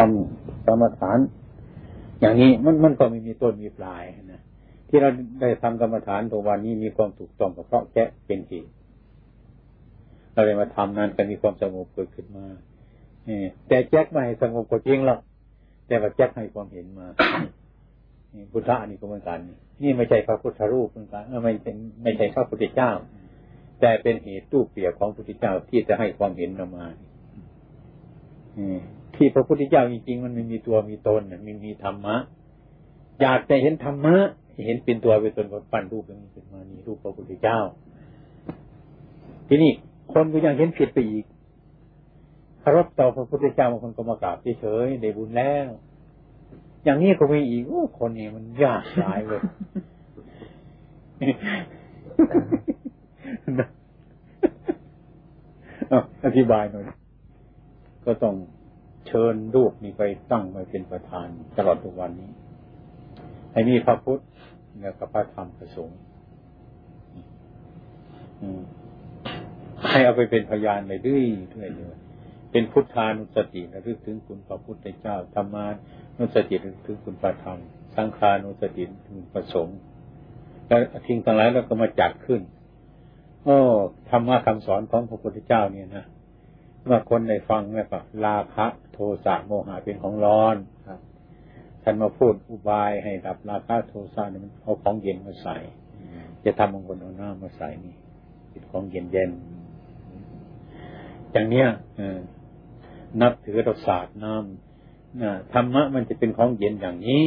ทำกรรมฐานอย่างนี้มันก็ไม่มีต้นมีปลายนะที่เราได้ทำกรรมฐานตัววันนี้มีความถูกต้องก็เพราะแก้เป็นเหตุเราเลยมาทำนั้นก็มีความสงบเกิดขึ้นมาแต่แจ็คไม่ให้สงบก็จริงหรอกแต่ว่าแจ็คให้ความเห็นมาพุทธะนี่ก็เหมือนกันนี่ไม่ใช่พระพุทธรูปเหมือนกันไม่ใช่พระพุทธเจ้าแต่เป็นเหตุตู้เปรียบของพระพุทธเจ้าที่จะให้ความเห็นออกมาที่พระพุทธเจ้าจริงๆมันไม่มีตัวมีตนมันมีธรรมะอยากจะเห็นธรรมะเห็นเป็นตัวเป็นตนก็ปั้นรูปอย่างนี้ขึ้นมานี่รูปพระพุทธเจ้าทีนี้คนก็ยังเห็นผิดไปอีกเคารพต่อพระพุทธเจ้าบางคนก็มากราบเฉยๆได้บุญแล้วอย่างนี้ก็มีอีกคนนี้มันยากหลายเลยอธิบายหน่อยก็ต้องเชิญรูปนี้ไปตั้งไว้เป็นประธานตลอดทุกวันนี้ให้มีพระพุทธแล้วก็พระธรรมพระสงฆ์ให้เอาไปเป็นพยานเลยด้วยเป็นพุทธานุสติระลึกถึงคุณพระพุทธเจ้าธรรมานุสติระลึกถึงคุณพระธรรมสังฆานุสติถึงพระสงฆ์แล้วทิ้งทั้งหลายแล้วก็มาจัดขึ้นธรรมะคำสอนของพระพุทธเจ้าเนี่ยนะเมื่อคนได้ฟังแล้วก็ราคะโทสะโมหะเป็นของร้อนครับท่านมาพูดอุบายให้ดับราคะโทสะเนี่ยมันเอาของเย็นมาใส่จะทำบางคนเอาน้ำมาใส่นี่เป็นของเย็นเย็นอย่างเนี้ยนับถือเราศาสตร์น้ำธรรมะมันจะเป็นของเย็นอย่างนี้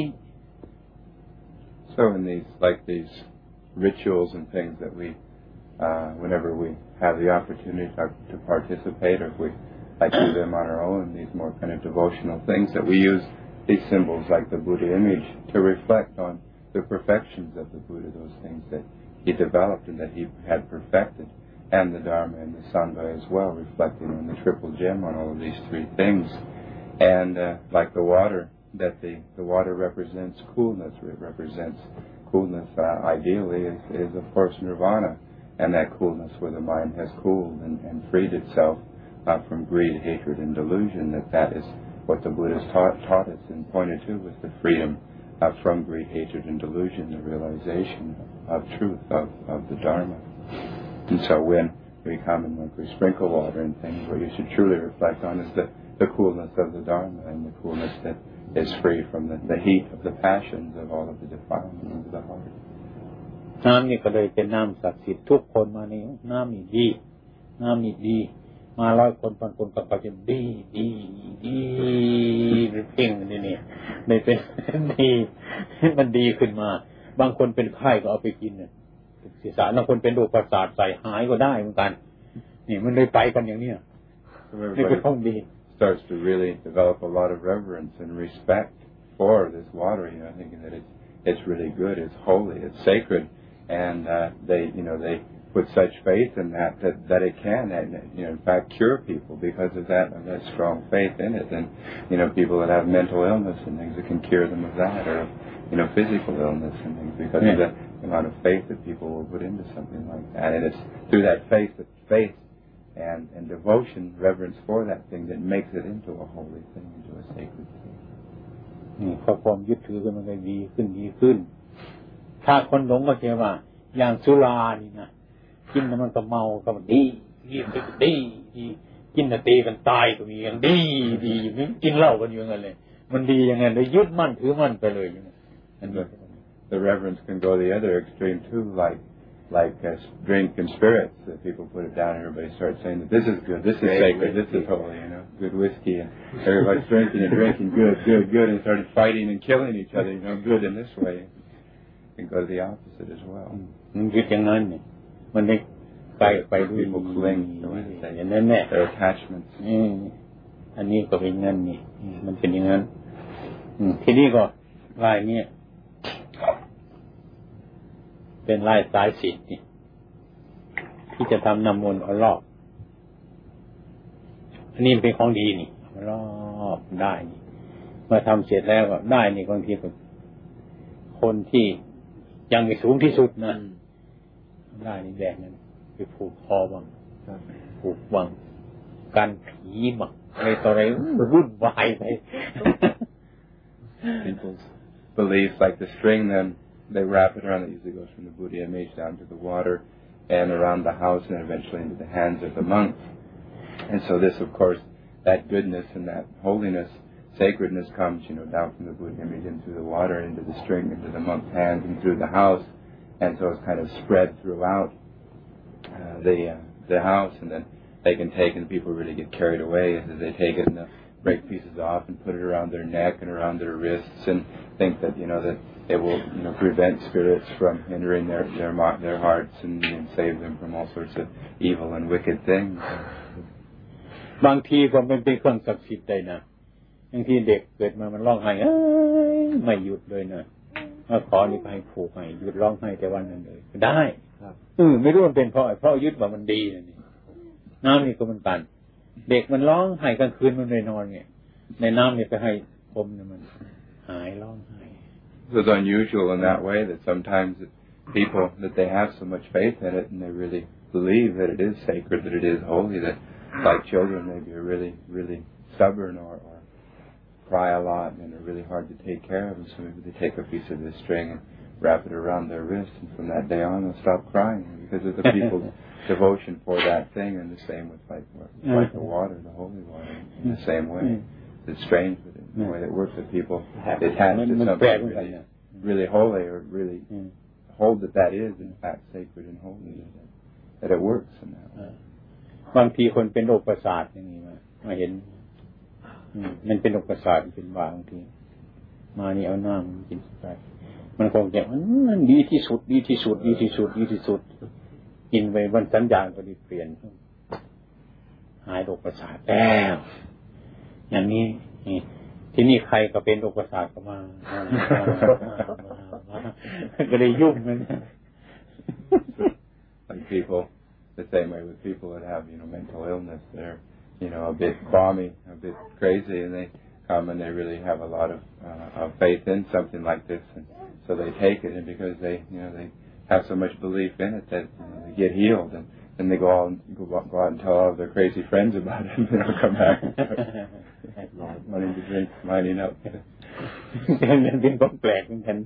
So in these rituals and things that we whenever we have the opportunity to participate, or if we like do them on our own, these more kind of devotional things, that we use these symbols like the Buddha image to reflect on the perfections of the Buddha, those things that he developed and that he had perfected, and the Dharma and the Sangha as well, reflecting on the triple gem on all of these three things. And like the water, that the water represents coolness. It represents coolness, ideally, is of course nirvana. And that coolness where the mind has cooled and freed itself from greed, hatred, and delusion, that is what the Buddhas taught us and pointed to, was the freedom from greed, hatred, and delusion, the realization of truth, of the Dharma. And so when we come and when we sprinkle water and things, what you should truly reflect on is the coolness of the Dharma and the coolness that is free from the heat of the passions of all of the defilements of the heart. น้ำนี่ก็เลยเป็นน้ำศักดิ์สิทธิ์ทุกคนมานี่น้ำนี่ดีมา100 คนพันคนก็จะดีเพ่งนี่เลยเป็นดีมันดีขึ้นมาบางคนเป็นไข้ก็เอาไปกินเนี่ยศีรษะบางคนเป็นโรคประสาทใส่หายก็ได้เหมือนกันนี่มันเลยไปกันอย่างนี้นี่เป็นของดี starts to really develop a lot of reverence and respect for this water, thinking that it's really good, it's holy, it's sacred. And they put such faith in that it can, in fact, cure people because of that strong faith in it. And people that have mental illness and things, it can cure them of that, or physical illness and things, because of the amount of faith that people will put into something like that. And it's through that faith and devotion, reverence for that thing, that makes it into a holy thing, into a sacred thing. พอความยึดถือกันมันก็ดีขึ้นถ้าคนหลงก็เชื่อว่าอย่างสุรานี่นะกินแล้วมันก็เมาก็ดีกินแล้วตีกันตายก็มีอย่างดีกินเหล้ากันอยู่อย่างนั้นเลยมันดีอย่างนั้นเลยยึดมั่นถือมั่นไปเลยand the reverence can go the other extreme too, like drink and spirits, that people put it down and everybody starts saying that this is good, this is sacred, this is holy, good whiskey, and everybody's drinking good, and started fighting and killing each other, good in this way. Can go to the opposite as well. มันคืออย่างนั้นเนี่ยมันได้ไปด้วย people cling to it, อย่างนั้นแหละ their attachments. อันนี้ก็เป็นงั้นนี่มันเป็นอย่างนั้นทีนี้ก็ลายนี้เป็นลายสายสิญจน์นี่ที่จะทำน้ำมนต์รอบอันนี้เป็นของดีนี่รอบได้นี่เมื่อทำเสร็จแล้วก็ได้นี่บางทีก็คนที่ยังไม่สูงที่สุดนะได้นี่แดงนั้นไปผูกคอบ้างผูกวังกันผีบ้างอะไรต่ออะไรวุ่นวายไป People's beliefs, like the string, then they wrap it around. It usually goes from the Buddha image down to the water and around the house and eventually into the hands of the monks. And so this, of course, that goodness and that holiness, sacredness comes, down from the Buddha image into the water, into the string, into the monk's hands, and through the house. And so it's kind of spread throughout the house, and then they can take, and people really get carried away as they take it and they'll break pieces off and put it around their neck and around their wrists, and think that that it will prevent spirits from entering their hearts and save them from all sorts of evil and wicked things. บางทีก็เป็นเครื่องศักดิ์สิทธิ์ได้นะบางทีเด็กเกิดมามันร้องไห้ไม่หยุดเลยนะมาขอนี่ไปผูกให้หยุดร้องไห้แต่วันนั้นเลยก็ได้ไม่รู้มันเป็นเพราะยึดว่ามันดีนี่น้ำนี่ก็มันกันเด็กมันร้องไห้กลางคืนมันไม่นอนไงในน้ำนี่ไปให้อมเนี่ยมันหายร้องไห้ It's unusual in that way that sometimes people that they have so much faith in it and they really believe that it is sacred, that it is holy, that like children maybe are really, really stubborn or cry a lot and are really hard to take care of, and so maybe they take a piece of this string and wrap it around their wrist, and from that day on they'll stop crying because of the people's devotion for that thing. And the same with like the water, the holy water, in the same way. It's strange that in the way that works that people attach to something really holy or really hold that is in fact sacred and holy, that it works in that way. บางทีคนเป็นโรคประสาทอย่างนี้มาเห็นมันเป็นโรคประสาทเป็นบางทีมานี่เอาน้ำกินไปมันคงจะมันดีที่สุดกินไปวันสัญญาณก็ดีเปลี่ยนหายโรคประสาทแล้วอย่างนี้ที่นี่ใครก็เป็นโรคประสาทก็มาก็เลยยุ่งเลย Like people, the same way with people that have mental illness, they're a bit balmy, a bit crazy, and they come and they really have a lot of faith in something like this, and so they take it, and because they have so much belief in it that they get healed, and then they go out and tell all of their crazy friends about it, and they'll come back wanting to drink, lining up. มันเป็นของแปลกเหมือนกัน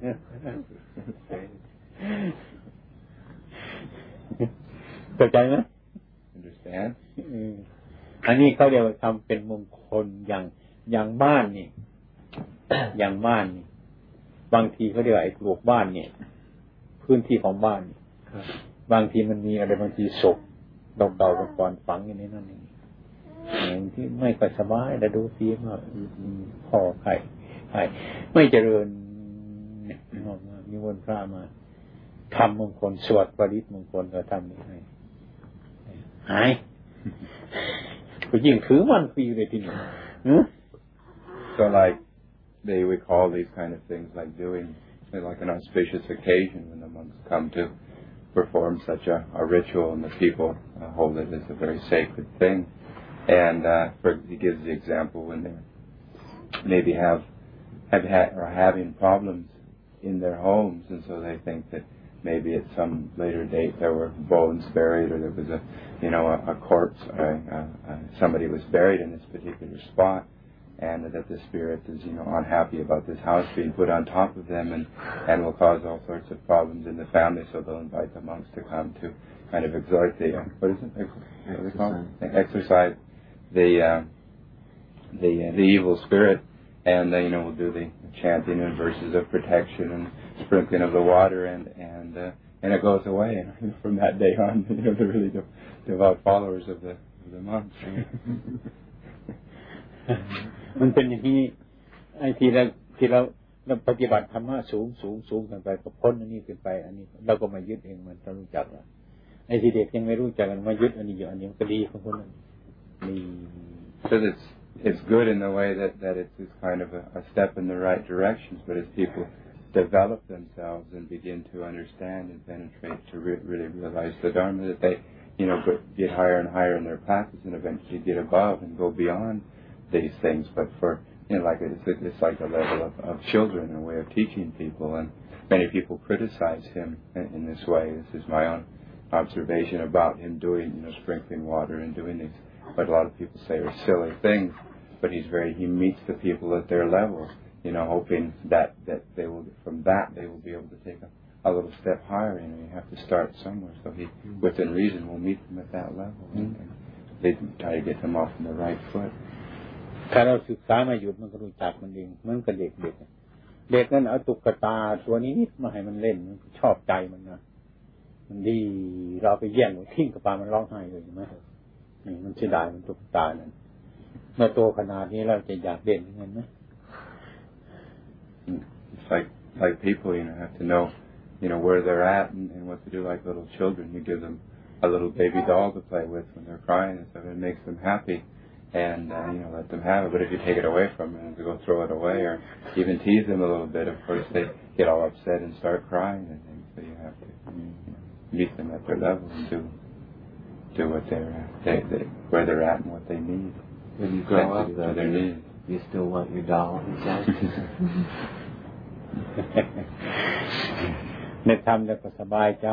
เข้าใจไหม Understand? อันนี้เขาเรียกว่าทำเป็นมงคลอย่างบ้านนี่ อย่างบ้านนี่บางทีเขาเรียกว่าไอ้ปลูกบ้านเนี่ยพื้นที่ของบ้านบางทีมันมีอะไรบางทีศพเดาๆก่อนฝังอยู่ในนั้นเองอย่างที่ไม่ค่อยสบายแต่ดูซีว่าพ่อใครไม่เจริญมีวนพระมาทำมงคลสวดปริตมงคลก็ทำให้หายก็ยิ่งถือมันฟรีเลยทีนี้ So like they would call these kind of things like doing like an auspicious occasion when the monks come to perform such a ritual, and the people hold it as a very sacred thing. And he gives the example when they maybe have had or having problems in their homes, and so they think that maybe at some later date there were bones buried, or there was a corpse, somebody was buried in this particular spot, and that the spirit is unhappy about this house being put on top of them, and will cause all sorts of problems in the family. So they'll invite the monks to come to kind of exhort the exorcise the evil spirit, and we'll do the chanting and verses of protection and sprinkling of the water, and it goes away. And from that day on, they're really devout followers of the monks. มันเป็นอย่างนี้ไอ้ที่เราปฏิบัติธรรมะสูงกันไปก็พ้นอันนี้ขึ้นไปอันนี้เราก็มายึดเองมันต้องรู้จักว่าไอ้ที่เด็กยังไม่รู้จักกันมายึดอันนี้อยู่อันนี้มันก็ดีของคนนั้นดี So it's good in the way that it's kind of a step in the right directions, but as people develop themselves and begin to understand and penetrate to really realize the Dharma, that they get higher and higher in their practice and eventually get above and go beyond these things. But for like it's like a level of children, a way of teaching people, and many people criticize him in this way. This is my own observation about him doing sprinkling water and doing what a lot of people say are silly things. But he meets the people at their level, hoping that they will, from that, they will be able to take a little step higher. You have to start somewhere. So he, within reason, will meet them at that level. And they try to get them off on the right foot. ถ้าเราศึกษามาหยุดมันก็รู้จักมันเองเหมือนกับเด็กนั่นเอาตุ๊กตาตัวนี้มาให้มันเล่นมันชอบใจมันนะมันดีเราไปแย่งมันทิ้งกับปลามันร้องไห้เลยใช่ไหมนี่มันเสียดายมันตุ๊กตานั่นเมื่อโตขนาดนี้เราจะอยากเล่นเงินไหม It's like people, have to know, where they're at and what to do. Like little children, you give them a little baby doll to play with when they're crying and stuff. It makes them happy, and let them have it. But if you take it away from them and go throw it away, or even tease them a little bit, of course they get all upset and start crying and things. So you have to meet them at their level and do what where they're at and what they need. When you grow up, though, their needs. You still want your doll inside. ไม่ทำแล้วก็สบายใจ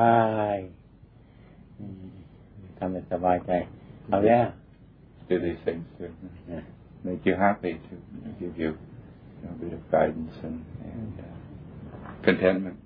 ทำแล้วสบายใจเอาแล้ว Do these things to make you happy, to give you a bit of guidance and contentment.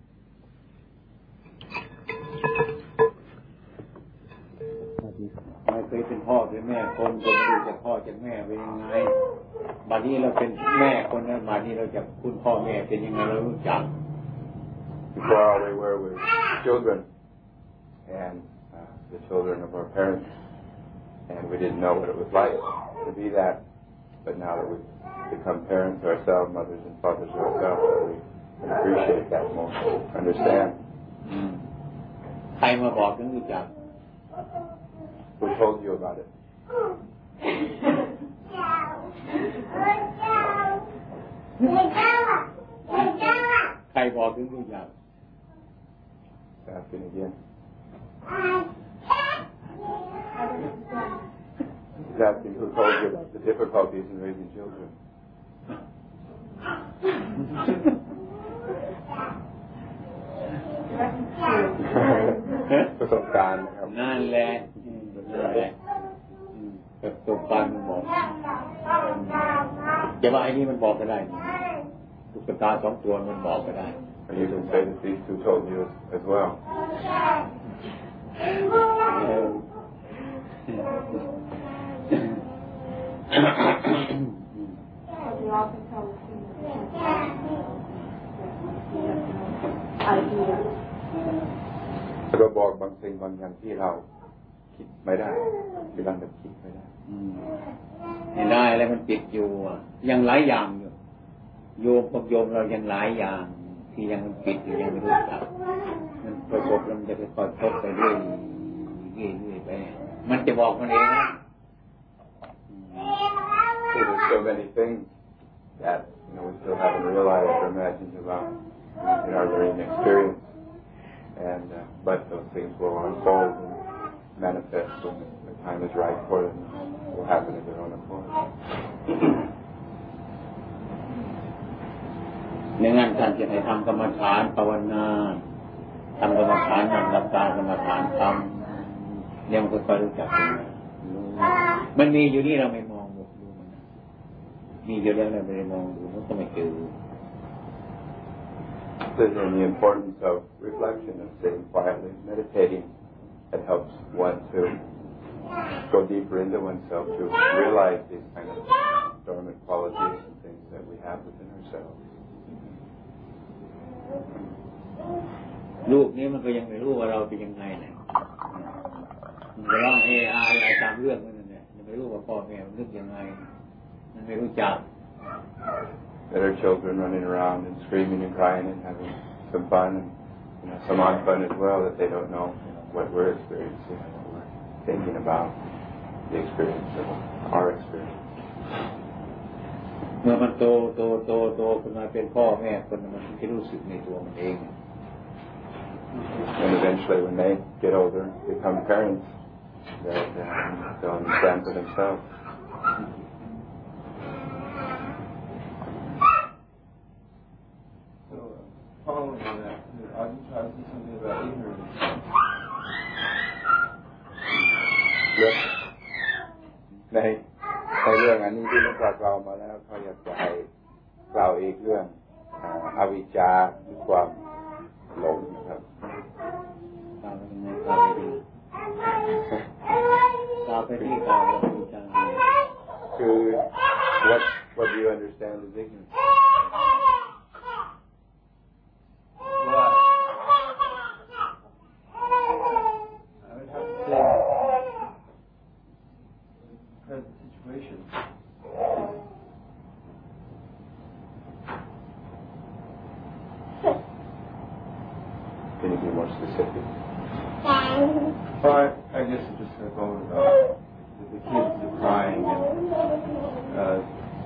ไม่เคยเป็นพ่อเป็นแม่คนไม่รู้จะพ่อจากแม่เป็นยังไงบัดนี้เราเป็นแม่คนนั้นบัดนี้เราจะคุณพ่อแม่เป็นยังไงเรารู้จัก Before all we were was children and the children of our parents, and we didn't know what it was like to be that. But now that we've become parents ourselves, mothers and fathers ourselves, we can appreciate that more, understand. ใครมาบอกถึงรู้จัก Who told you about it? ใครบอกถึงรู้จัก Asking again. He's asking who told you about the difficulties in raising children. ประสบการณ์นะครับนั่นแหละประสบการณ์มันบอกจะว่าไอ้นี่มันบอกก็ได้ตุ๊กตาสองตัวมันบอกก็ได้ You can say that these two told you as well. Idea. ก็บอกบางสิ่งบางอย่างที่เราคิดไม่ได้ที่เราคิดไม่ได้ไม่ได้อะไรมันติดอยู่ยังหลายอย่างอยู่โยมกับโยมเรายังหลายอย่างที่ยังมันปิดอยู่ยังไม่รู้จักมันประสบแล้วมันจะค่อยๆพบไปเรื่อยๆไปมันจะบอกมันเองนะ There's so many things that we still haven't realized or imagined about in our learning experience, and but those things will unfold and manifest when the time is right for them. Will happen of their own accord. ในงานท่านจะให้ทำกรรมฐานภาวนาทำกรรมฐานนั่งหลับตากรรมฐานทำเนี่ยมันก็ค่อยรู้จักมันมีอยู่นี่เราไม่มองดูมันมีอยู่แล้วเราไม่ได้มองดูมันก็ไม่เจอ There's the importance of reflection and sitting quietly, meditating. It helps one to go deeper into oneself to realize these kind of dormant qualities and things that we have within ourselves. ลูกนี้มันก็ยังไม่รู้ว่าเราเป็นยังไงเนี่ยมันก็ร้องอะไรตามเรื่องมันเนี่ยยังไม่รู้ว่าพ่อแม่มันนึกยังไงมันไม่รู้จัก There are children running around and screaming and crying and having some fun and some odd fun as well that they don't know what we're experiencing and what we're thinking about the experience of our experience. เมื่อมันโตขึ้นมาเป็นพ่อแม่คนมันจะรู้สึกในตัวมันเอง And eventually when they get older, become parents, that they'll understand for themselves. So, following that, I can try to say something about ignorance. Yes. ามาแล้วเขาอยากจะให้กล่าวอีกเรื่องอวิชชาคือความหลงนะครับกล่าวเป็นไงกล่าวไปดีกล่าวไปที่กล่าวอวิชชาคือ what do you understand is ignorance? Well, I would have to say present situation. Can you be more specific? Well, I guess I'm just going to go about the kids are crying and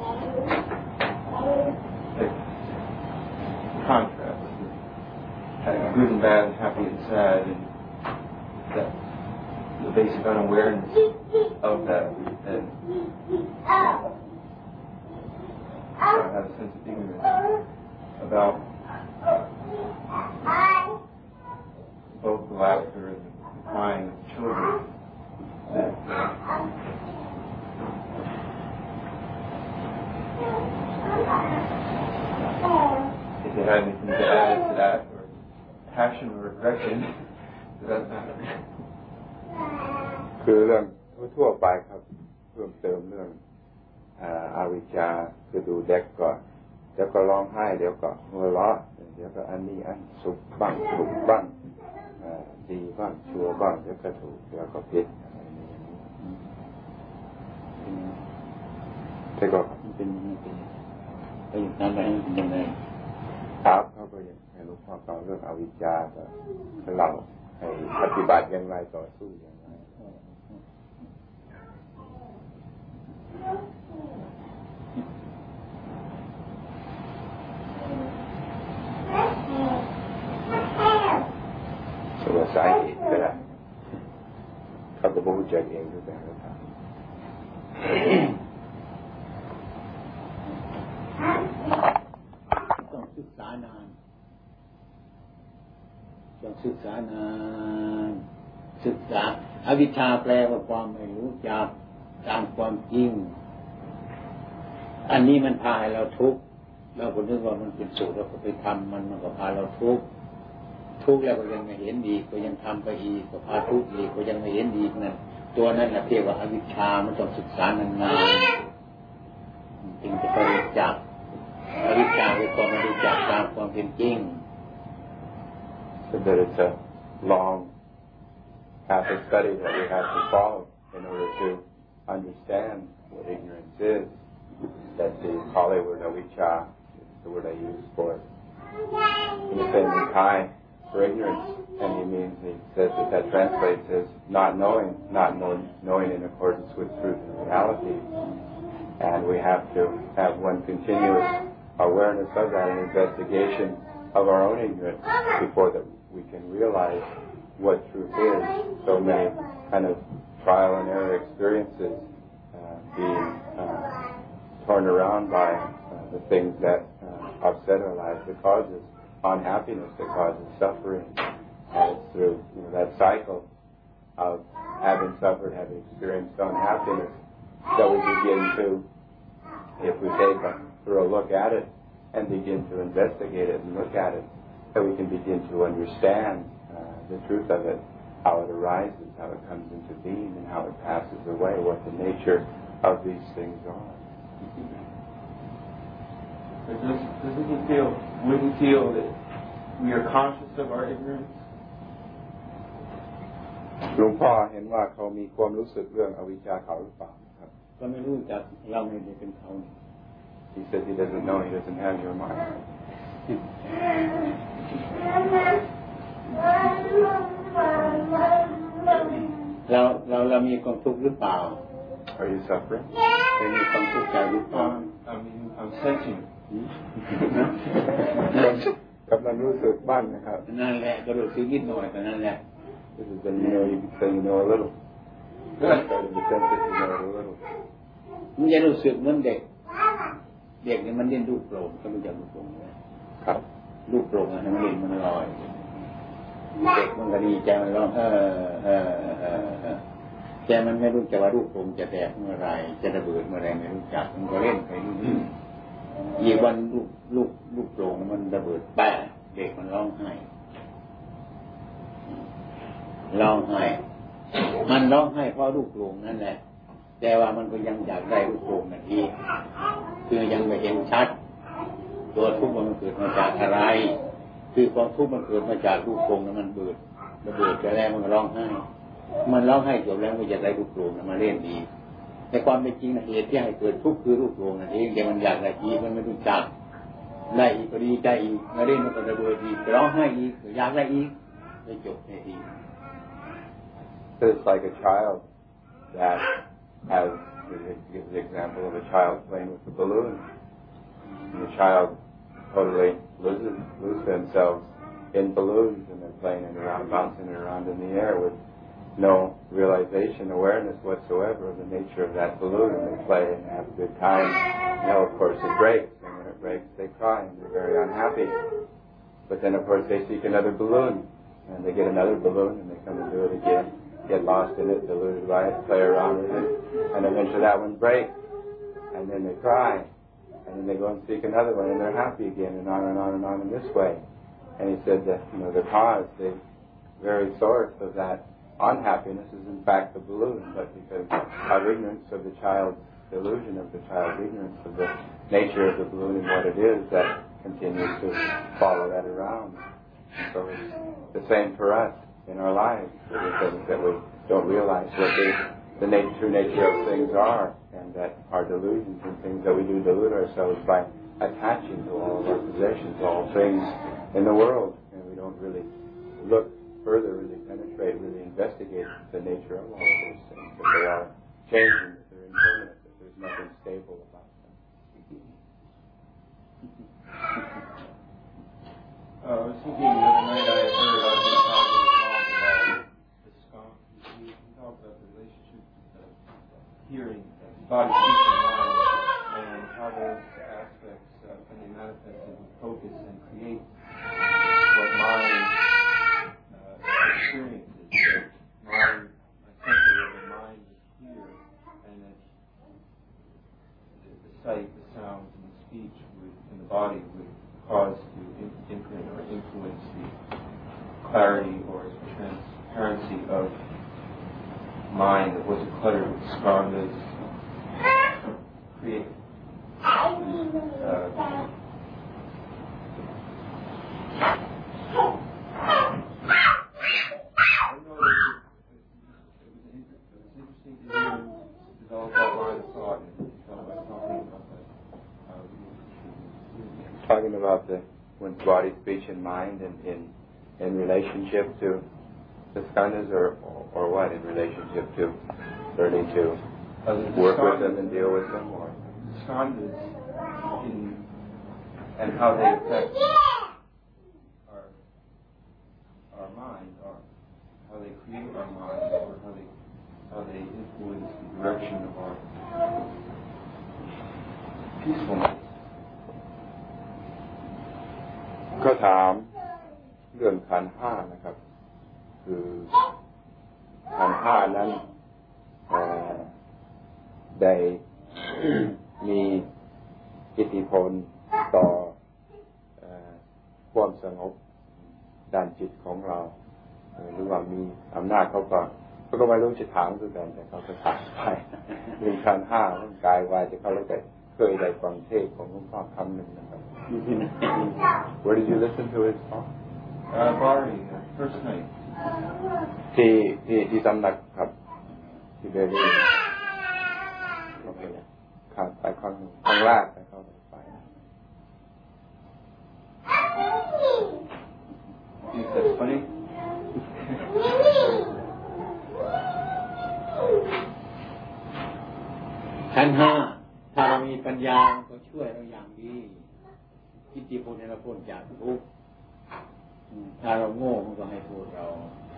like contrast, good and bad, happy and sad, and that the basic unawareness of that, and I have a sense of ignorance about both the laughter and the crying of children. That, if you had anything to add to that, or passion or aggression, does that matter? คือเรื่องทั่วไปครับเพิ่มเติมเรื่องอวิชชาคือดูเด็กก่อนเดี๋ยวก็ร้องไห้เดี๋ยวก็หัวเราะเดี๋ยวก็อันนี้อันสุขบ้างถูกบ้างดีบ้างชั่วบ้างเดี๋ยวก็ถูกเดี๋ยวก็ผิดอะไรอย่างนี้แต่ก็เป็นยังไงไปอยู่นั่นแหละเป็นยังไงครับเขาก็ยังให้หลวงพ่อสอนเรื่องอวิชชาแต่เราให้ปฏิบัติอย่างไรต่อสู้อย่างไรตัวสาเหตุก็ได้เขาจะรู้จักเองด้วยแบบนั้นต้องศึกษานานศึกษาอวิชชาแปลว่าความไม่รู้จักตามความจริงอันนี้มันพาให้เราทุกข์เราก็นึกว่ามันเป็นสุขเราก็ไปทำมันก็พาเราทุกข์แล้วก็ยังไม่เห็นดีก็ยังทำไปอีกก็พาทุกข์อีกก็ยังไม่เห็นดีนั่นตัวนั้นเรียกว่าอวิชชามันต้องศึกษานานๆจึงจะไปรู้จักอวิชชาคือความไม่รู้จักตามความเป็นจริง So that it's a long path of study that we have to follow in order to understand what ignorance is. That the Pali word avijja is the word I use for it. In the same in Thai for ignorance, and he says that translates as not knowing in accordance with truth and reality. And we have to have one continuous awareness of that and investigation of our own ignorance before that we can realize what truth is. So many kind of trial and error experiences being torn around by the things that upset our lives, that causes unhappiness, that causes suffering. And it's through that cycle of having suffered, having experienced unhappiness, that we begin to, if we take a thorough look at it and begin to investigate it and look at it, that we can begin to understand the truth of it, how it arises, how it comes into being, and how it passes away, what the nature of these things are. Wouldn't feel that we are conscious of our ignorance? หลวงพ่อเห็นว่าเขามีความรู้สึกเรื่องอวิชชาเขาหรือเปล่าครับก็ไม่รู้จักเราไม่ได้เป็นเขา He said he doesn't know, he doesn't have your mind. เรามีความทุกข์หรือเปล่า Are you suffering? มีความทุกข์ใจหรือเปล่า I'm sensing. กำลังรู้สึกบ้างนะครับนั่นแหละก็รู้สึกนิดหน่อยแต่นั่นแหละ This is when you say you know a little. Starting to sense that you know a little. มันจะรู้สึกเหมือนเด็กนี่มันเล่นลูกโป่งก็รู้จักลูกโป่งไหมครับลูกโป่งมันเล่นมันลอยเด็กมันก็ดีใจมันร้องแต่มันไม่รู้จักว่ารูปโครงจะแตกเมื่อไรจะระเบิดเมื่อไรไม่รู้จักมันก็เล่นไปเรื่อยๆอีกวันลูกโป่งมันระเบิดแป๊ะเด็กมันร้องไห้มันร้องไห้เพราะลูกโป่งนั่นแหละแต่ว่ามันก็ยังอยากได้ลูกโป่งนั่นอีกคือยังไม่เห็นชัดตัวทุกข์มันเกิดมาจากอะไรคือความทุกข์มันเกิดมาจากลูกโป่งนั้นมันระเบิดไปแล้วมันก็ร้องไห้จบแล้วมันจะได้ลูกโป่งนั้นมาเล่นดีแต่ความเป็นจริงเหตุที่ให้เกิดทุกข์คือลูกโป่งนั่นเองแต่มันอยากได้อีกมันไม่รู้จักได้อีกก็ดีใจอีกมาเล่นมันก็ระเบิดอีกร้องไห้อีกอยากได้อีกไม่จบไม่ดี So it's like a child that has, gives the example of a child playing with a balloon. And the child totally loses themselves in balloons, and they're playing it around, bouncing it around in the air with no realization, awareness whatsoever of the nature of that balloon. And they play and have a good time. Of course, it breaks, and when it breaks, they cry, and they're very unhappy. But then, of course, they seek another balloon, and they get another balloon, and they come and do it again. Get lost in it, deluded by it, play around with it, and eventually that one breaks, and then they cry, and then they go and seek another one, and they're happy again, and on and on and on in this way. And he said that, the cause, the very source of that unhappiness is in fact the balloon, but because of ignorance of the child's delusion, of the child's ignorance of the nature of the balloon and what it is, that continues to follow that around. And so it's the same for us in our lives, with the things that we don't realize what the true nature of things are, and that our delusions and things that we do delude ourselves by attaching to all of our possessions, all things in the world, and we don't really look further, really penetrate, really investigate the nature of all of those things, that they are changing, that they're impermanent, that there's nothing stable about them. I was thinking the other night I heard our talk about the skunk. He talked about the relationship of hearing, body, speech, and mind, and how those aspects, when they manifest into focus and create what mind experiences. That mind, essentially, the mind is clear, and that the sight, the sounds, and the speech and the body would cause to imprint or influence the clarity or transparency of mind that wasn't cluttered with skandhas, create Talking about one's body, speech, and mind in relationship to the skandhas, or what, in relationship to learning to work with them and deal with them, or skandhas and how they affect our mind, or how they create our mind, or how they influence the direction of our peacefulness. ก็ถามเรื่องขันธ์ห้านะครับ คือขันธ์ห้านั้นได้มีอิทธิพลต่อความสงบด้านจิตของเราหรือว่ามีอำนาจเขาก็ไม่รู้จะถามด้วยกันแต่เขาก็ถามไปเรื่องขันธ์ห้าเรื่องกายวาจาเขาเลยเคยได้ฟังเทศของหลวงพ่อคำหนึ่งนะครับ Where did you listen to his talk? Bari, first night. ที่สำนักครับที่เบรีครับไปข้างล่างไปเข้าไป Think that's funny? ขันธ์ห้าถ้าเรามีปัญญาก็ช่วยเราอย่างดีอิทธิพลให้เราพ้นจากทุกข์ถ้าเราโง่มันก็ให้โทษเรา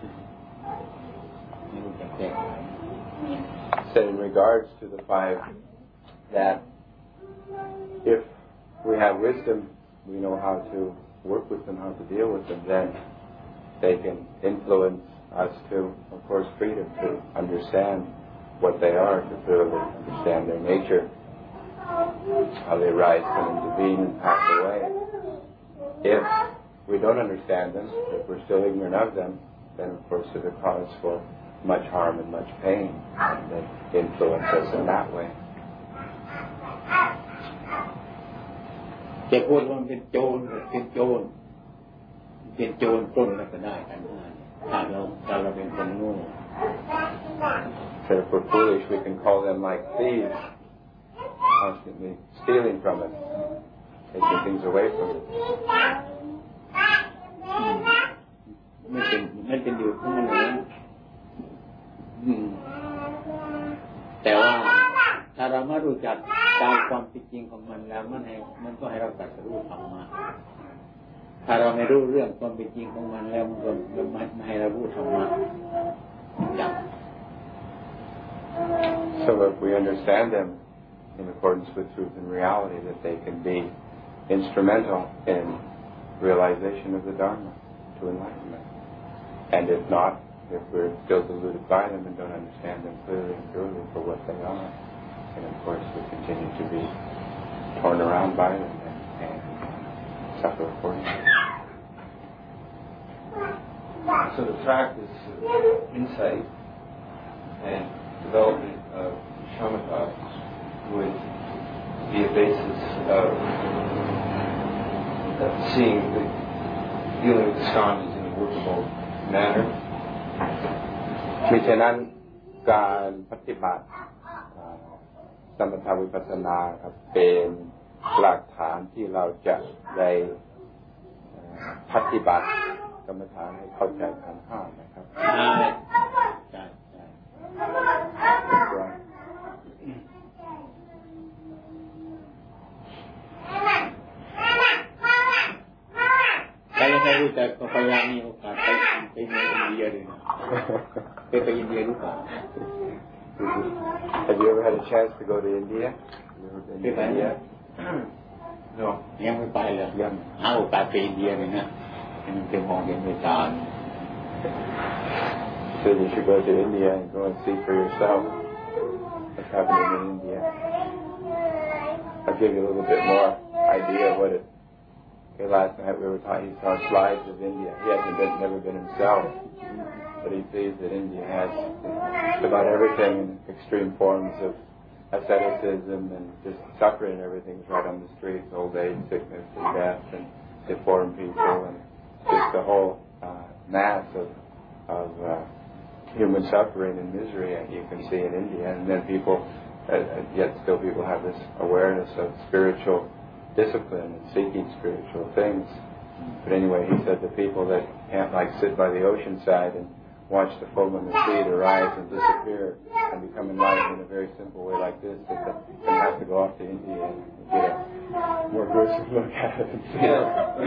ไม่รู้จักแก้ไข Said in regards to the five that if we have wisdom, we know how to work with them, how to deal with them, then they can influence us to, of course, freedom to understand what they are, to clearly understand their nature, how they rise, come into being, and pass away. If we don't understand them, if we're still ignorant of them, then of course it's a cause for much harm and much pain, and they influence us in that way. จะพูดว่าเป็นโจรเป็นโจรปล้นแล้วก็ได้กันถ้าเราเป็นคนโง่ So if we're foolish, we can call them like thieves, constantly stealing from us, taking things away from us. ไม่เป็นอยู่ของมันนะแต่ว่าถ้าเราไม่รู้จักตามความจริงของมันแล้วมันก็ให้เราตรัสรู้ธรรมะถ้าเราไม่รู้เรื่องความเป็นจริงของมันแล้วมันก็ไม่ให้เรารู้ธรรมะอย่าง So if we understand them in accordance with truth and reality, that they can be instrumental in realization of the Dharma, to enlightenment. And if not, if we're still deluded by them and don't understand them clearly and truly for what they are, then of course we continue to be torn around by them and suffer accordingly. So the practice of insight and development of shamatha would be a basis of seeing dealing with the skandhas in a workable manner. มิฉะนั้นการปฏิบัติสมถะวิปัสสนาครับเป็นหลักฐานที่เราจะได้ปฏิบัติกรรมฐานให้เข้าใจขันธ์ห้านะครับใช่ใครยังไม่รู้จักก็พยายามมีโอกาสไปเมืองอินเดียเลยนะไปอินเดียหรือเปล่า Have you ever had a chance to go to India? You ever been to India? No. ยังไม่ไปเลยยังหาโอกาสไปอินเดียเลยนะมันจะมองเห็นด้วยตา So you should go to India and go and see for yourself what's happening in India. I'll give you a little bit more idea of what it. Okay, last night we were talking. He saw slides of India. He hasn't never been himself, but he sees that India has about everything in extreme forms of asceticism and just suffering and everything's right on the streets, old age, sickness and death and deformed people and just the whole mass of human suffering and misery you can see in India. And then people, yet still people have this awareness of spiritual discipline and seeking spiritual things. But anyway, he said the people that can't like sit by the ocean side and watch the foam on the sea to rise and disappear and become enlightened in a very simple way like this, that they have to go off to India and get a more gruesome look at it and see it.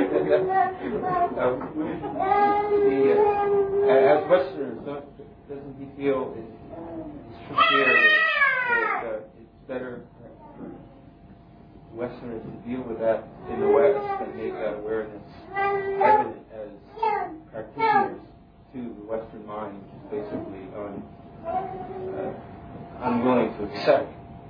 As Westerners, doesn't he feel it's trickier that it's better for Westerners to deal with that in the West and make that awareness evident as practitioners to the Western mind, which is basically unwilling to accept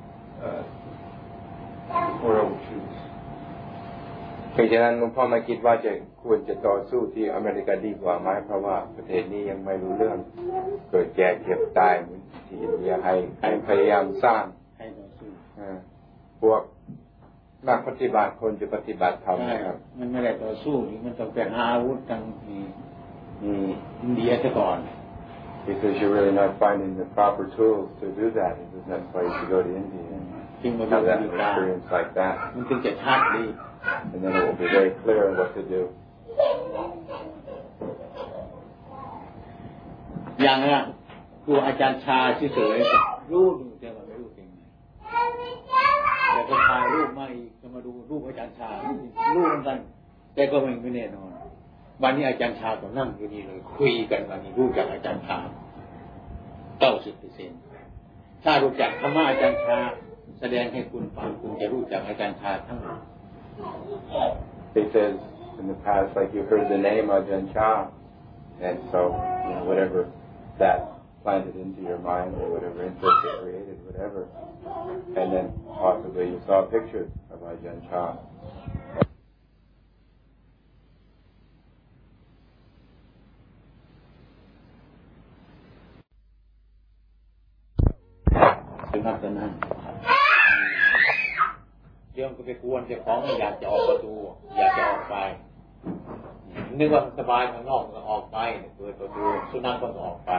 Four Noble Truths. เพราะฉะนั้นหลวงพ่อไม่คิดว่าจะควรจะต่อสู้ที่อเมริกาดีกว่าไหมเพราะว่าประเทศนี้ยังไม่รู้เรื่องเกิดแก่เจ็บตายเหมือนที่อินเดียให้พยายามสร้างพวกนักปฏิบัติคนจะปฏิบัติธรรมนะครับมันไม่ได้ต่อสู้มันต้องไปหาอาวุธทางอินเดียซะก่อน Because you're really not finding the proper tools to do that. That's why you should go to India and have that experience like that. มันถึงจะชัดดี And then it will be very clear on what to do. อย่างนั้นครูอาจารย์ชาเฉยๆรู้ดูแต่ว่าไม่รู้เป็นไงแต่ก็ถ่ายรูปมาอีกจะมาดูรูปอาจารย์ชารู้เหมือนกันแต่ก็ไม่แน่นอนวันนี้อาจารย์ชาก็นั่งอยู่นี่เลยคุยกันวันนี้รู้จักอาจารย์ชา 90% ถ้ารู้จักธรรมะอาจารย์ชาแสดงให้คุณฟังคุณจะรู้จักอาจารย์ชาทั้งหมด He says in the past, like you heard the name Ajahn Chah, and so whatever that planted into your mind or whatever interest it created, whatever. And then possibly you saw a picture of Ajahn Chah. เดี๋ยวก็ไปกวนเจ้าของอยากจะออกประตูอยากจะออกไปนึกว่าสบายข้างนอกก็ออกไปเปิดประตูสุนัขก็ออกไป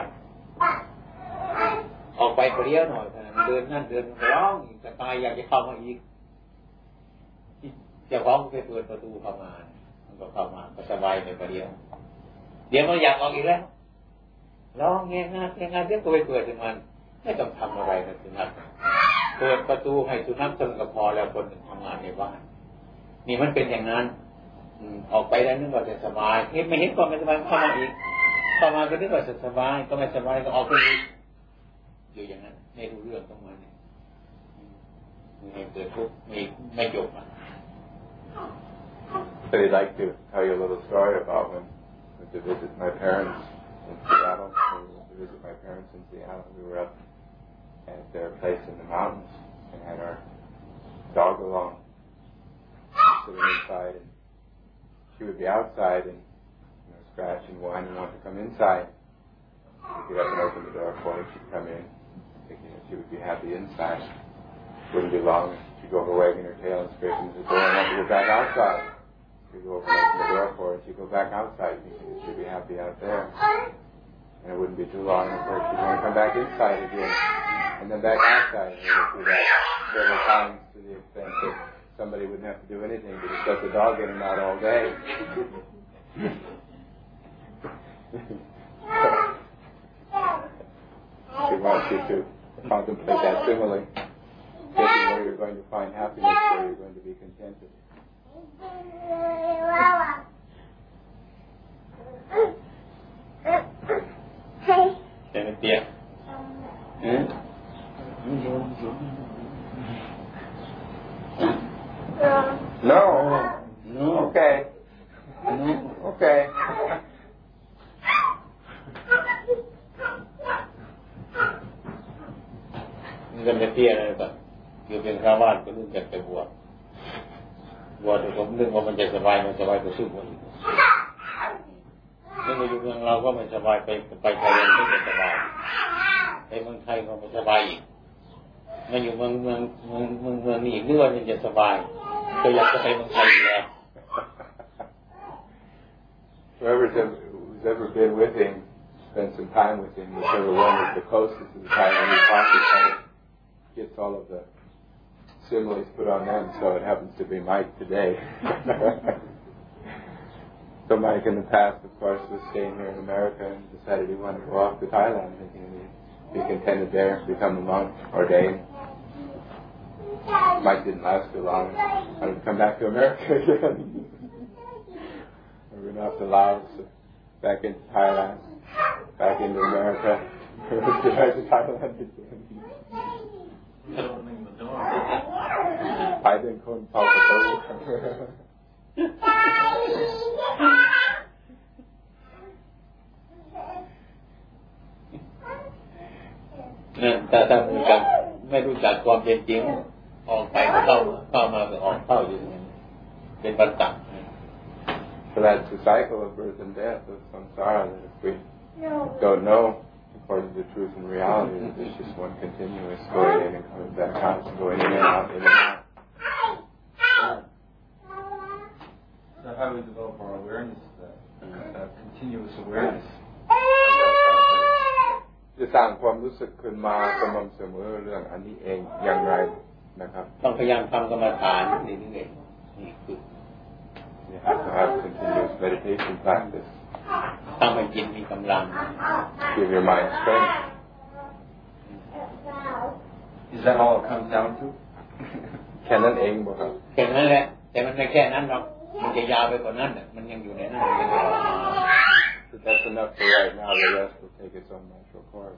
เดียวหน่อยเดินนั่นเดินร้องอีกจะตายอยากจะเข้ามาอีกเจ้าของก็ไปเปิดประตูเข้ามามันก็เข้ามาก็สบายไปเดียวเดี๋ยวมันอยากออกอีกแล้วร้องเงี้ยงานเดี๋ยวก็ไปเปิดถึงมันไม่ต้องทำอะไรนะสุนัขเปิดประตูให้สุนัขจนก็พอแล้วคนหนึ่งทำงานในบ้านนี่มันเป็นอย่างนั้นออกไปแล้วนึกว่าจะสบายไม่เห็นความไม่สบายเข้ามาอีกเข้ามาก็นึกว่าจะสบายก็ไม่สบายก็ออกไปอีกอยู่อย่างนั้นไม่รู้เรื่องต้องมาเนี่ยไม่เกิดทุกข์ไม่จบอ่ะ So I'd like to tell you a little story about when I went to visit my parents in Seattle. When we went to visit my parents in Seattle, we were up at their place in the mountains and had our dog along, sitting inside, and she would be outside and scratch and whine and want to come inside. We'd get up and open the door for her. She'd come in, thinking that she would be happy inside. Wouldn't be long. She'd go over wagging her tail and scraping the door and want to go back outside. We'd go over and open the door for her and she'd go back outside, thinking that she'd be happy out there. And it wouldn't be too long until she'd want to come back inside again. And then back outside. And we'd do that several times to the extent that somebody wouldn't have to do anything but just let the dog in and out all day. She wants you to contemplate that simile, thinking where you're going to find happiness, where you're going to be contented. No. Okay. Okay. นี่ก็ไม่เตี้ยอะไรก่อนอยู่เป็นชาวบ้านก็นึกอยากจะบวชแต่ผมนึกว่ามันจะสบายมันสบายกว่าสู้กว่าอีกนี่มาอยู่เมืองเราก็ไม่สบายไปไทยก็ไม่สบายไปเมืองไทยก็ไม่สบายอีกมาอยู่เมืองนี้นึกว่ามันจะสบายก็อยากจะไปเมืองไทยอีกแล้ว Whoever's ever been with him, spent some time with him, whichever one is the closest to the time when he talks, gets all of the similes put on them, so it happens to be Mike today. So Mike in the past, of course, was staying here in America and decided he wanted to go off to Thailand, thinking he'd be contented there, become a monk, ordained. Mike didn't last too long. Wanted to come back to America again. We went off to Laos, back into Thailand, back into America, back to Thailand again. I didn't call him Papa Bowie. ถ้าไม่รู้จักความเป็นจริงออกไปก็เข้ามาก็ออกเข้าอยู่เป็นปัจจัย So that's the cycle of birth and death of samsara, that if we don't know, according to truth and reality, that it's just one continuous going in and coming back out, going in and out, in and out. So how do we develop our awareness of that continuous awareness? จะสร้างความรู้สึกขึ้นมาสม่ำเสมอเรื่องอันนี้เองอย่างไรนะครับต้องพยายามทำกรรมฐานนี่เองนี่คือ You have to have continuous meditation practice. ทำให้จิตมีกำลัง Give your mind strength. Is that all it comes down to? แค่นั้นเองบ่ครับแค่นั้นแหละแต่มันไม่แค่นั้นหรอกมันจะยาวไปกว่านั้นมันยังอยู่ในนั้นมันยังออกมา So that's enough for right now. The rest will take its own natural course.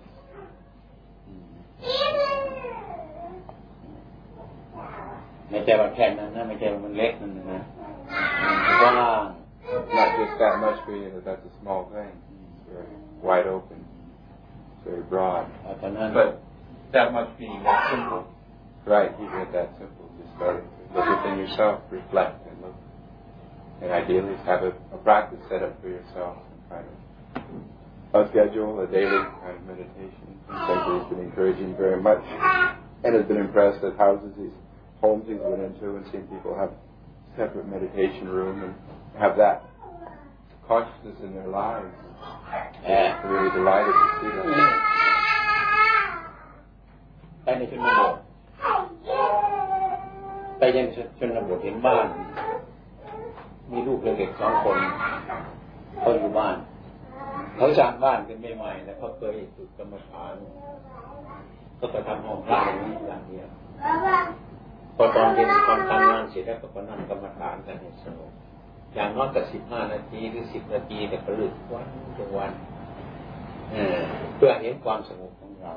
ไม่ใช่ว่าแค่นั้นนะไม่ใช่ว่ามันเล็กนั่นนะว่าง Not just that much, meaning that that's a small thing. It's very wide open. very broad. ตอนนั้น But that much being that simple. Right, even at that simple, just starting to look within yourself, reflect and look. And ideally have a practice set up for yourself, kind of a schedule, a daily kind of meditation. He's been encouraging very much and has been impressed at homes he's been into and seen people have separate meditation room and have that consciousness in their lives. Really delighted to see that. ไปในชนบทไปยังชนบทเห็นบ้านมีลูกเด็กๆ2 คนเขาอยู่บ้านเขาสร้างบ้านกันใหม่ๆแล้วเขาเคยฝึกกรรมฐานก็ไปทำห้องพระอย่างนี้อย่างเดียวพอตอนเย็นตอนทำงานเสร็จแล้วก็นั่งกรรมฐานกันให้สงบอย่างน้อยก็15 นาทีหรือ10 นาทีแต่ก็เลือกวันเพื่อเห็นความสงบของเรา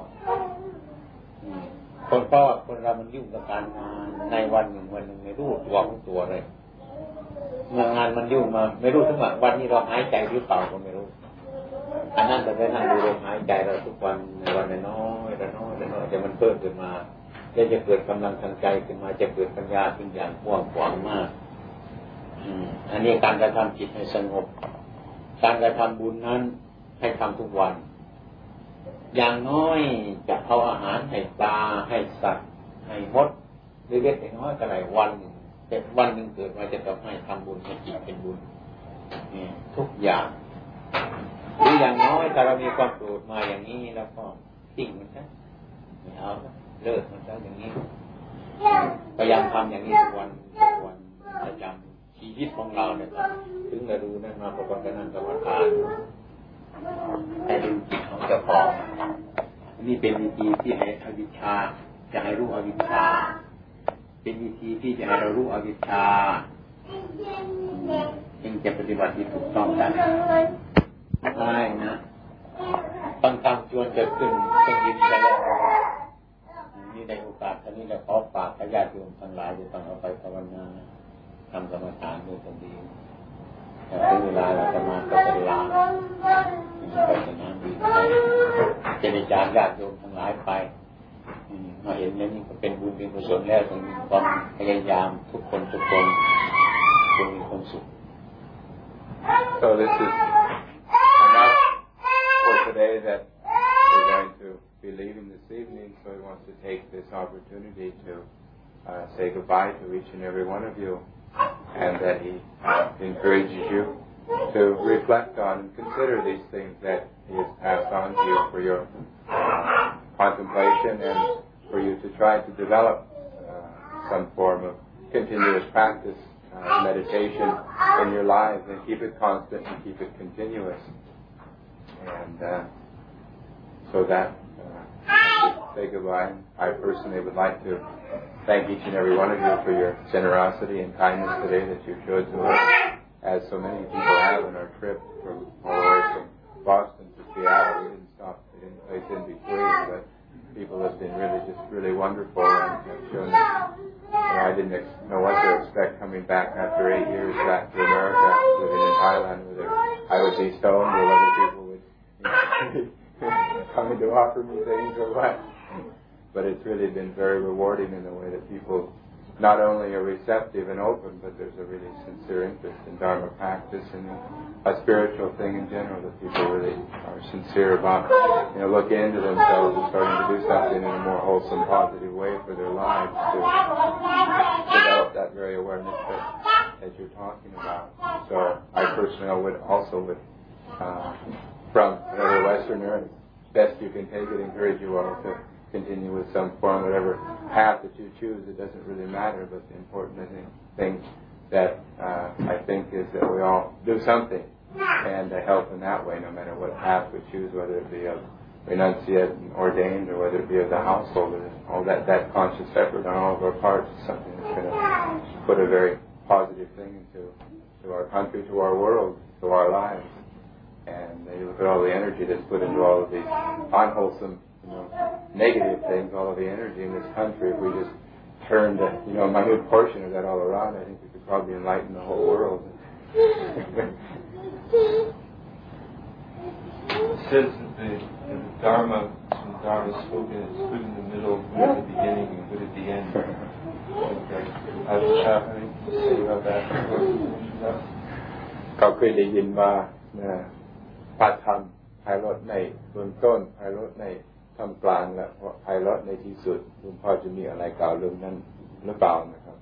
คนเรามันยุ่งกับการงานในวันหนึ่งไม่รู้ตัวของตัวเลยเมื่องานมันยุ่งมาไม่รู้ถึงว่าวันนี้เราหายใจหรือเปล่าก็ไม่รู้อันนั้นแต่นั่งดูลมหายใจเราทุกวันในวันน้อยแต่มันเพิ่มขึ้นมาจะเกิดกำลังทางใจขึ้นมาจะเกิดปัญญาขึ้นอย่างกว้างขวางมากอันนี้การกระทำจิตให้สงบการกระทำบุญนั้นให้ทำทุกวันอย่างน้อยจะเอาอาหารให้ปลาให้สัตว์ให้มดเล็กๆน้อยๆก็หลายวันแต่วันหนึ่งเกิดมาจะต้องให้ทำบุญให้จิตเป็นบุญทุกอย่างหรืออย่างน้อยถ้าเรามีความโกรธมาอย่างนี้แล้วก็ทิ้งมันซะไม่เอาเลิกมันซะอย่างนี้พยายามทำอย่างนี้ทุกวันประจำชีวิตของเราเนี่ยถึงจะรู้นั่นมาประกอบกับนั่นกรรมฐานให้ดูจิตของเจ้าของนี่เป็นวิธีที่ให้อวิชชาจะให้รู้อวิชชาเป็นวิธีที่จะให้เรารู้อวิชชาจึงจะปฏิบัติที่ถูกต้องได้ใช่นะต้องทำชวนจะขึ้นต้องยิ้มกันแล้วนี่ในโอกาสนี้เราขอฝากญาติโยมทั้งหลายจะต้องเอาไปภาวนาทำกรรมฐานด้วยกันดีแต่ถึงเวลาเราจะมาก็จะลาไปจะนั่งดีจะได้จารญาติโยมทั้งหลายไปมาเห็นแล้วนี่ก็เป็นบุญเป็นกุศลแล้วต้องมีความพยายามทุกคนจะมีความสุข So this is enough for today that we're going to be leaving this evening. So he wants to take this opportunity to say goodbye to each and every one of you, and that he encourages you to reflect on and consider these things that he has passed on to you for your contemplation and for you to try to develop some form of continuous practice, meditation in your lives, and keep it constant and keep it continuous. And so that I say goodbye. I personally would like to thank each and every one of you for your generosity and kindness today that you showed to us, as so many people have on our trip from all the way from Boston to Seattle. We didn't stop at any place in between, but people have been really wonderful and have shown us. I didn't know what to expect coming back after 8 years back to America, living in Thailand, whether I would be stoned or whether people would come to offer me things or what. But it's really been very rewarding in the way that people not only are receptive and open, but there's a really sincere interest in Dharma practice and a spiritual thing in general, that people really are sincere about, looking into themselves and starting to do something in a more wholesome, positive way for their lives to develop that very awareness that you're talking about. So I personally would from another Westerner, as best you can take it, encourage you all to continue with some form, whatever path that you choose. It doesn't really matter, but the important thing that I think is that we all do something and help in that way, no matter what path we choose, whether it be of renunciate and ordained or whether it be of the household. All that conscious effort on all of our parts is something that's going to put a very positive thing into our country, to our world, to our lives. And you look at all the energy that's put into all of these unwholesome, negative things, all of the energy in this country. If we just turned a minute portion of that all around, I think we could probably enlighten the whole world. says that the Dharma, when the Dharma is spoken, it's good in the middle, good at the beginning, and good at the end. How do you say about that? เขาเคยได้ยินว่าพระธรรมไพเราะในเบื้องต้นไพเราะในท่ามกลางและไพเราะในที่สุดคุณพ่อจะมีอะไรกล่าวเรื่องนั้นหรือเปล่านะครับ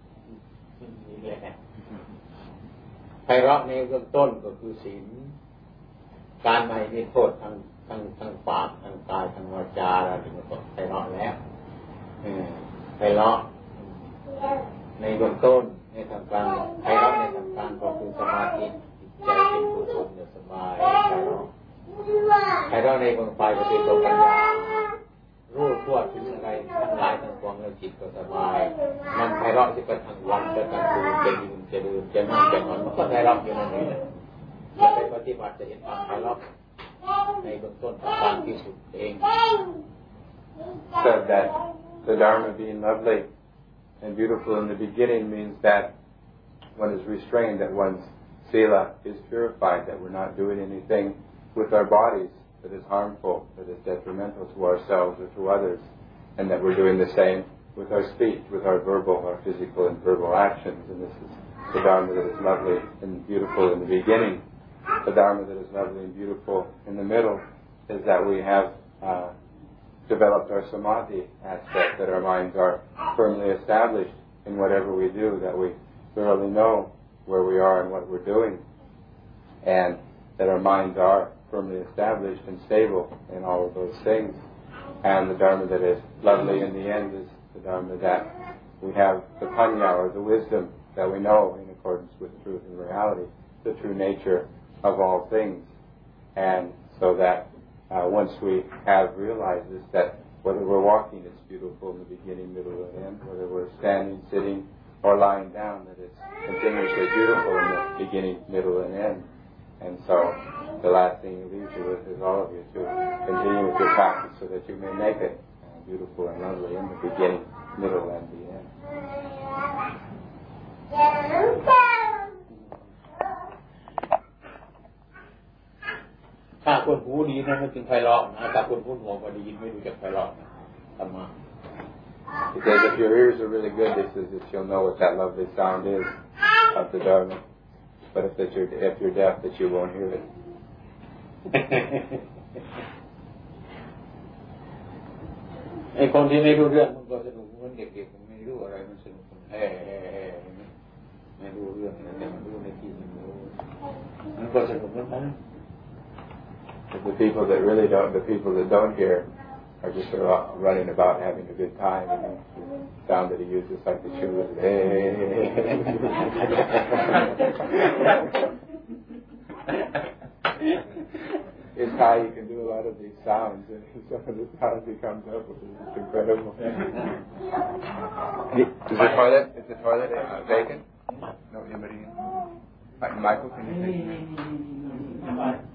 ไพเราะในเบื้องต้นก็คือศีลการไม่มีโทษทั้งปากทั้งกายทั้งวาจาอะไรถึงก็ไพเราะแล้วไพเราะในเบื้องต้นในทางกลางไพเราะในทางกลางก็คือสมาธิใจเป็นกุศลสบายไพเราะในเบื้องปลายก็เป็นตัวปัญญารู้ทั่วถึงอะไรทั้งหลายทั้งปวงแล้วจิตก็สบายมันไพเราะที่เป็นทางวันจะกลางคืนจะยืนจะเดินจะนั่งจะนอนมันก็ไพเราะอยู่นั่นเองจะไปปฏิบัติจะเห็นความไพเราะในเบื้องต้นทางที่สุดเอง said that the Dharma being lovely and beautiful in the beginning means that one is restrained, that one's sila is purified, that we're not doing anything with our bodies that is harmful, that is detrimental to ourselves or to others, and that we're doing the same with our speech, with our verbal, our physical and verbal actions. And this is the Dharma that is lovely and beautiful in the beginning. The Dharma that is lovely and beautiful in the middle is that we have developed our samadhi aspect, that our minds are firmly established in whatever we do, that we thoroughly know where we are and what we're doing, and that our minds are firmly established and stable in all of those things. And the Dharma that is lovely in the end is the Dharma that we have the panya, or the wisdom that we know in accordance with truth and reality, the true nature of all things. And so that once we have realized this, that whether we're walking, it's beautiful in the beginning, middle, and end. Whether we're standing, sitting, or lying down, that it's continuously beautiful in the beginning, middle, and end. And so the last thing he leaves you with is all of you to continue with your practice so that you may make it beautiful and lovely in the beginning, middle, and the end. ถ้าคนหูดีนะมันจึงไพเราะนะแต่คนหูหนวกก็ได้ยินไม่รู้จักไพเราะนะธรรมะ Because if your ears are really good, this is that you'll know what that lovely sound is of the Dharma. But if you're deaf, that you won't hear it. ไอ้คนที่ไม่รู้เรื่องมันก็สนุกมันเด็กๆมันไม่รู้อะไรมันสนุกไม่รู้เรื่องแต่มันรู้ในที่มันก็สนุกเหมือนกัน The people that really don't, the people that don't hear, are just sort of running about having a good time, and the sound that he uses, like the shoe, is It's how you can do a lot of these sounds, and some of the sounds he comes up with is incredible. Is the toilet vacant? No, anybody? Michael, can you take it?